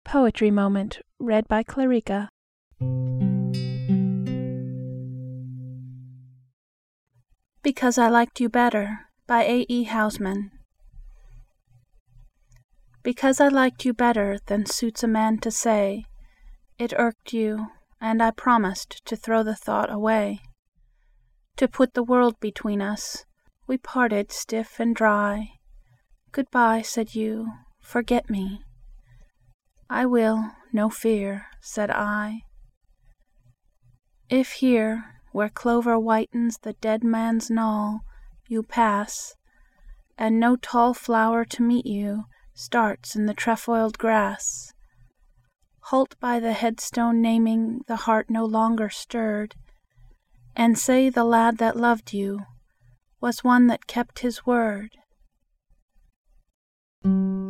Poetry Moment. Read by Clarica. Because I Liked You Better by A. E. Housman. Because I liked you better than suits a man to say, it irked you, and I promised to throw the thought away. To put the world between us, we parted stiff and dry. Goodbye, said you, forget me. I will, no fear, said I. If here, where clover whitens the dead man's knoll, you pass, and no tall flower to meet you starts in the trefoiled grass, halt by the headstone naming the heart no longer stirred, and say the lad that loved you was one that kept his word.